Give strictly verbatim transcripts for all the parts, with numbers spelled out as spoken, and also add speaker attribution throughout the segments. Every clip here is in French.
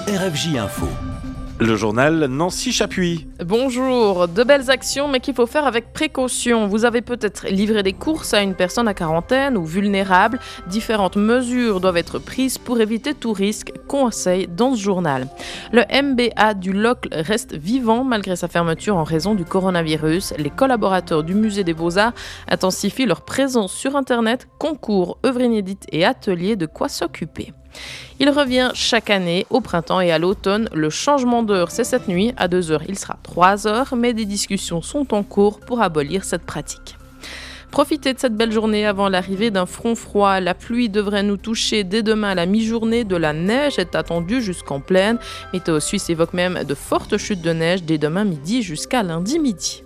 Speaker 1: R F J Info.
Speaker 2: Le journal Nancy Chapuis.
Speaker 3: Bonjour, de belles actions mais qu'il faut faire avec précaution. Vous avez peut-être livré des courses à une personne à quarantaine ou vulnérable. Différentes mesures doivent être prises pour éviter tout risque, conseil dans ce journal. Le M B A du Locle reste vivant malgré sa fermeture en raison du coronavirus. Les collaborateurs du musée des Beaux-Arts intensifient leur présence sur Internet, concours, œuvres inédites et ateliers, de quoi s'occuper. Il revient chaque année, au printemps et à l'automne. Le changement d'heure, c'est cette nuit. À deux heures, il sera trois heures, mais des discussions sont en cours pour abolir cette pratique. Profitez de cette belle journée avant l'arrivée d'un front froid. La pluie devrait nous toucher dès demain à la mi-journée. De la neige est attendue jusqu'en plaine. Météo Suisse évoque même de fortes chutes de neige dès demain midi jusqu'à lundi midi.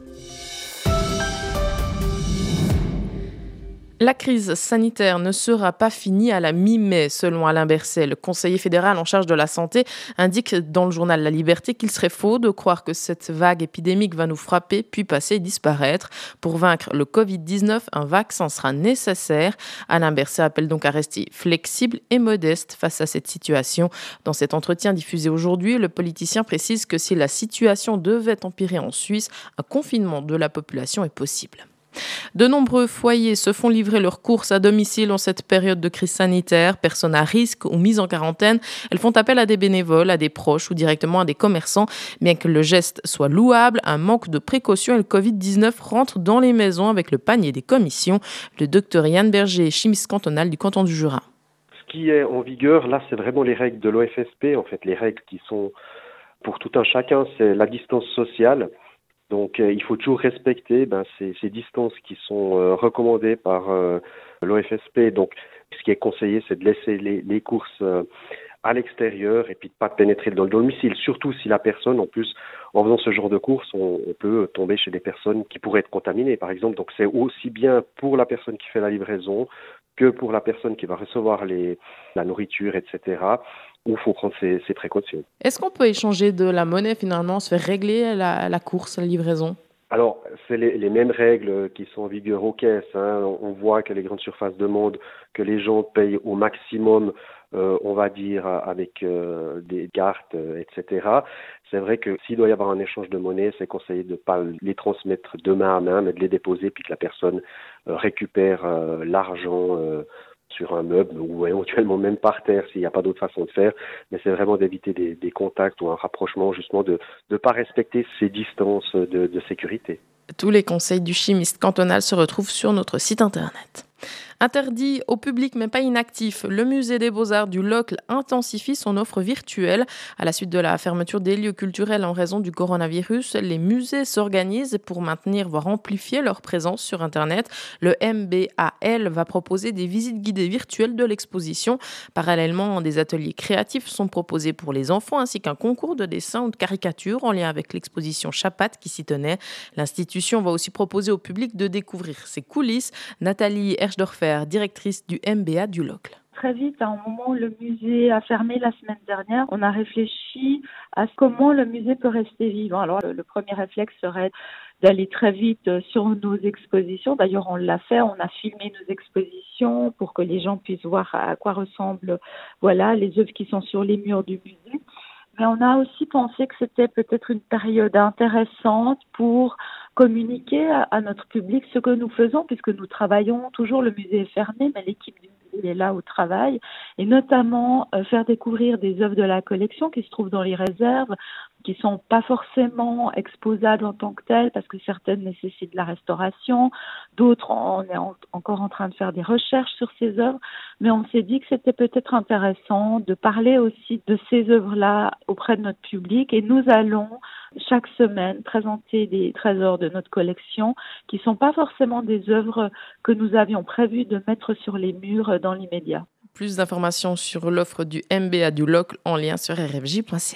Speaker 3: La crise sanitaire ne sera pas finie à la mi-mai, selon Alain Berset. Le conseiller fédéral en charge de la santé indique dans le journal La Liberté qu'il serait faux de croire que cette vague épidémique va nous frapper, puis passer et disparaître. Pour vaincre le covid dix-neuf, un vaccin sera nécessaire. Alain Berset appelle donc à rester flexible et modeste face à cette situation. Dans cet entretien diffusé aujourd'hui, le politicien précise que si la situation devait empirer en Suisse, un confinement de la population est possible. De nombreux foyers se font livrer leurs courses à domicile en cette période de crise sanitaire. Personnes à risque ou mises en quarantaine, elles font appel à des bénévoles, à des proches ou directement à des commerçants. Bien que le geste soit louable, un manque de précaution et le covid dix-neuf rentre dans les maisons avec le panier des commissions. Le docteur Yann Berger, chimiste cantonal du canton du Jura.
Speaker 4: Ce qui est en vigueur, là, c'est vraiment les règles de l'O F S P. En fait, les règles qui sont pour tout un chacun, c'est la distance sociale. Donc euh, il faut toujours respecter ben, ces, ces distances qui sont euh, recommandées par euh, l'O F S P. Donc ce qui est conseillé, c'est de laisser les, les courses euh, à l'extérieur et puis de pas pénétrer dans le domicile. Surtout si la personne, en plus, en faisant ce genre de courses, on, on peut tomber chez des personnes qui pourraient être contaminées, par exemple. Donc c'est aussi bien pour la personne qui fait la livraison que pour la personne qui va recevoir les, la nourriture, et cetera, où il faut prendre ces, ces précautions.
Speaker 3: Est-ce qu'on peut échanger de la monnaie finalement, se faire régler la, la course, la livraison ?
Speaker 4: Alors, c'est les, les mêmes règles qui sont en vigueur aux caisses. Hein. On voit que les grandes surfaces demandent que les gens payent au maximum, euh, on va dire, avec euh, des cartes, euh, et cetera. C'est vrai que s'il doit y avoir un échange de monnaie, c'est conseillé de ne pas les transmettre de main à main, mais de les déposer, puis que la personne euh, récupère euh, l'argent euh, sur un meuble ou éventuellement même par terre s'il n'y a pas d'autre façon de faire. Mais c'est vraiment d'éviter des, des contacts ou un rapprochement, justement, de ne pas respecter ces distances de, de sécurité.
Speaker 3: Tous les conseils du chimiste cantonal se retrouvent sur notre site internet. Interdit au public mais pas inactif, le musée des Beaux-Arts du Locle intensifie son offre virtuelle. À la suite de la fermeture des lieux culturels en raison du coronavirus, les musées s'organisent pour maintenir, voire amplifier leur présence sur Internet. Le M B A L va proposer des visites guidées virtuelles de l'exposition. Parallèlement, des ateliers créatifs sont proposés pour les enfants ainsi qu'un concours de dessin ou de caricature en lien avec l'exposition Chapat qui s'y tenait. L'institution va aussi proposer au public de découvrir ses coulisses. Nathalie Herschdorfer, directrice du M B A du Locle.
Speaker 5: Très vite, à un moment où le musée a fermé la semaine dernière, on a réfléchi à comment le musée peut rester vivant. Alors, le, le premier réflexe serait d'aller très vite sur nos expositions. D'ailleurs, on l'a fait, on a filmé nos expositions pour que les gens puissent voir à quoi ressemblent, voilà, les œuvres qui sont sur les murs du musée. Mais on a aussi pensé que c'était peut-être une période intéressante pour communiquer à, à notre public ce que nous faisons, puisque nous travaillons toujours, le musée est fermé, mais l'équipe du musée est là au travail, et notamment euh, faire découvrir des œuvres de la collection qui se trouvent dans les réserves, qui sont pas forcément exposables en tant que telles, parce que certaines nécessitent de la restauration, d'autres, on est en, encore en train de faire des recherches sur ces œuvres, mais on s'est dit que c'était peut-être intéressant de parler aussi de ces œuvres-là auprès de notre public, et nous allons chaque semaine présenter des trésors de notre collection qui ne sont pas forcément des œuvres que nous avions prévu de mettre sur les murs dans l'immédiat.
Speaker 3: Plus d'informations sur l'offre du M B A du Locle en lien sur r f j point c h.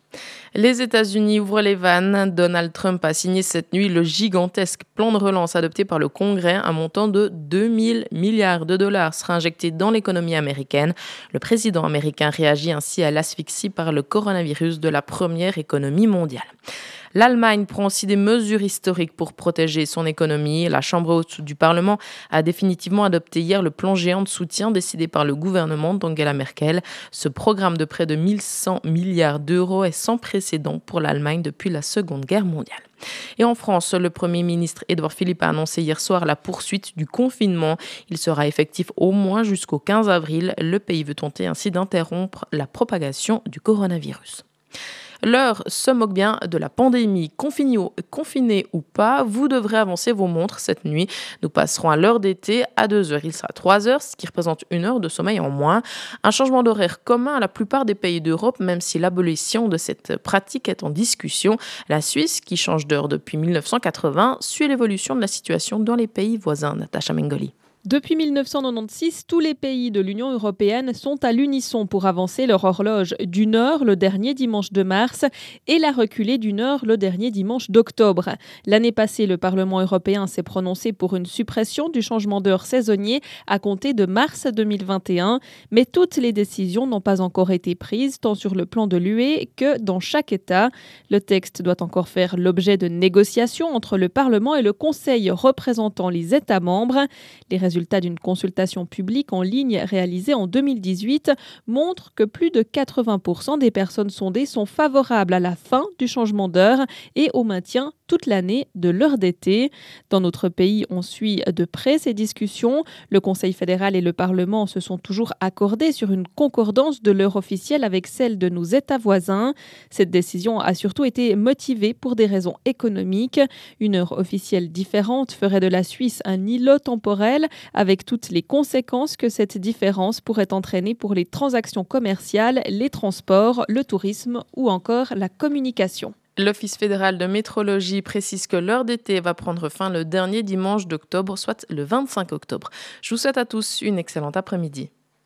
Speaker 3: Les États-Unis ouvrent les vannes. Donald Trump a signé cette nuit le gigantesque plan de relance adopté par le Congrès. Un montant de deux mille milliards de dollars sera injecté dans l'économie américaine. Le président américain réagit ainsi à l'asphyxie par le coronavirus de la première économie mondiale. L'Allemagne prend aussi des mesures historiques pour protéger son économie. La Chambre haute du Parlement a définitivement adopté hier le plan géant de soutien décidé par le gouvernement d'Angela Merkel. Ce programme de près de mille cent milliards d'euros est sans précédent pour l'Allemagne depuis la Seconde Guerre mondiale. Et en France, le Premier ministre Édouard Philippe a annoncé hier soir la poursuite du confinement. Il sera effectif au moins jusqu'au quinze avril. Le pays veut tenter ainsi d'interrompre la propagation du coronavirus. L'heure se moque bien de la pandémie. Confiné, confiné ou pas, vous devrez avancer vos montres cette nuit. Nous passerons à l'heure d'été à deux heures. Il sera trois heures, ce qui représente une heure de sommeil en moins. Un changement d'horaire commun à la plupart des pays d'Europe, même si l'abolition de cette pratique est en discussion. La Suisse, qui change d'heure depuis mille neuf cent quatre-vingts, suit l'évolution de la situation dans les pays voisins. Natacha Mengoli.
Speaker 1: Depuis mille neuf cent quatre-vingt-seize, tous les pays de l'Union européenne sont à l'unisson pour avancer leur horloge d'une heure le dernier dimanche de mars et la reculer d'une heure le dernier dimanche d'octobre. L'année passée, le Parlement européen s'est prononcé pour une suppression du changement d'heure saisonnier à compter de mars deux mille vingt et un, mais toutes les décisions n'ont pas encore été prises, tant sur le plan de l'U E que dans chaque État. Le texte doit encore faire l'objet de négociations entre le Parlement et le Conseil représentant les États membres. Les résultats d'une consultation publique en ligne réalisée en deux mille dix-huit montrent que plus de quatre-vingts pour cent des personnes sondées sont favorables à la fin du changement d'heure et au maintien toute l'année de l'heure d'été. Dans notre pays, on suit de près ces discussions. Le Conseil fédéral et le Parlement se sont toujours accordés sur une concordance de l'heure officielle avec celle de nos États voisins. Cette décision a surtout été motivée pour des raisons économiques. Une heure officielle différente ferait de la Suisse un îlot temporel, avec toutes les conséquences que cette différence pourrait entraîner pour les transactions commerciales, les transports, le tourisme ou encore la communication.
Speaker 3: L'Office fédéral de météorologie précise que l'heure d'été va prendre fin le dernier dimanche d'octobre, soit le vingt-cinq octobre. Je vous souhaite à tous une excellente après-midi.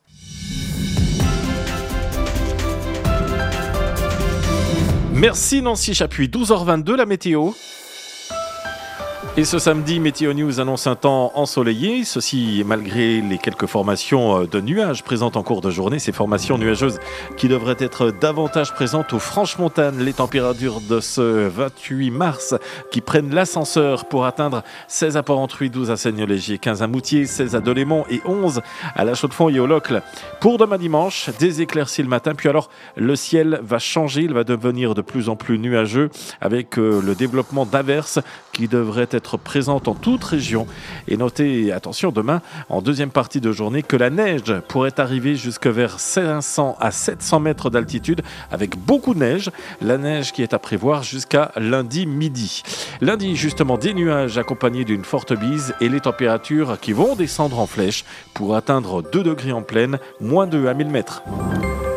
Speaker 2: Merci Nancy Chapuis, douze heures vingt-deux la météo. Et ce samedi, Météo News annonce un temps ensoleillé, ceci malgré les quelques formations de nuages présentes en cours de journée. Ces formations nuageuses qui devraient être davantage présentes aux Franches-Montagnes. Les températures de ce vingt-huit mars qui prennent l'ascenseur pour atteindre seize à Port-Entruy, douze à Seignelay-Légier, quinze à Moutier, seize à Delémont et onze à La Chaux-de-Fonds et au Locle. Pour demain dimanche, des éclaircies le matin, puis alors le ciel va changer, il va devenir de plus en plus nuageux avec le développement d'averses qui devraient être présente en toute région. Et notez, attention, demain, en deuxième partie de journée, que la neige pourrait arriver jusque vers cinq cents à sept cents mètres d'altitude, avec beaucoup de neige. La neige qui est à prévoir jusqu'à lundi midi. Lundi, justement, des nuages accompagnés d'une forte bise et les températures qui vont descendre en flèche pour atteindre deux degrés en plaine, moins deux à mille mètres.